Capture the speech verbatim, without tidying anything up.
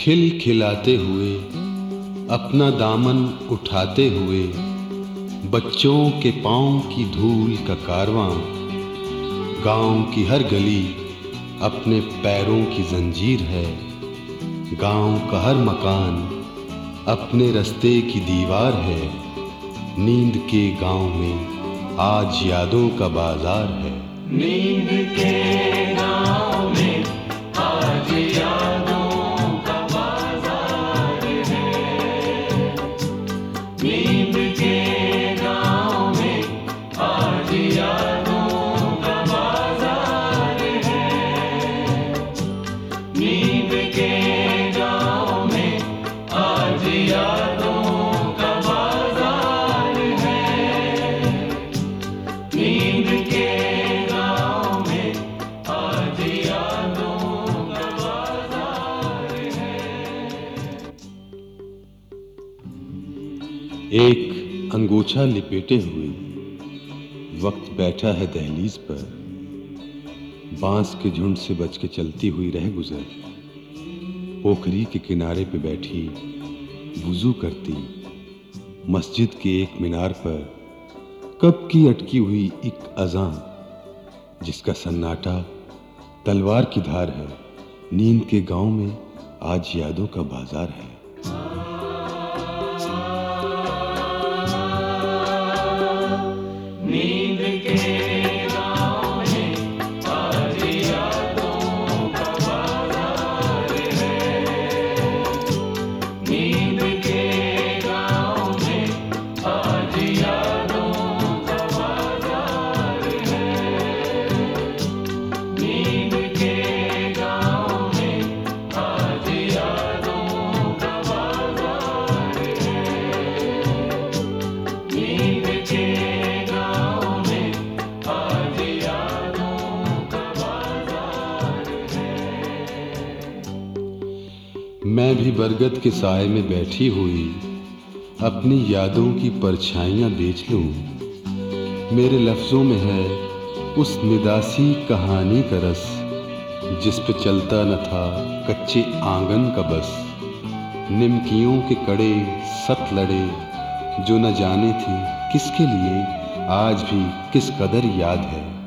खिल खिलाते हुए अपना दामन उठाते हुए बच्चों के पाँव की धूल का कारवां, गांव की हर गली अपने पैरों की जंजीर है। गांव का हर मकान अपने रास्ते की दीवार है। नींद के गांव में आज यादों का बाजार है। नींद के गांव में आज यादों का बाजार है। नींद के गांव में आज यादों का बाजार है। नींद के गांव में आज यादों का बाजार है। नींद के एक अंगोछा लिपेटे हुए वक्त बैठा है दहलीज पर। बांस के झुंड से बच के चलती हुई रह गुजर। पोखरी के किनारे पे बैठी वुजू करती मस्जिद के एक मीनार पर कब की अटकी हुई एक अज़ां, जिसका सन्नाटा तलवार की धार है। नींद के गांव में आज यादों का बाजार है। नींद के गांव में आज यादों का बाजार है। नींद के गांव में आज यादों का बाजार है। नींद के गांव में आज यादों का बाजार है। नींद के मैं भी बरगद के साए में बैठी हुई अपनी यादों की परछाइयाँ बेच लूं। मेरे लफ्ज़ों में है उस निदासी कहानी का रस, जिस पे चलता न था कच्चे आंगन का बस। निमकियों के कड़े सत लड़े जो न जाने थे किसके लिए, आज भी किस कदर याद है।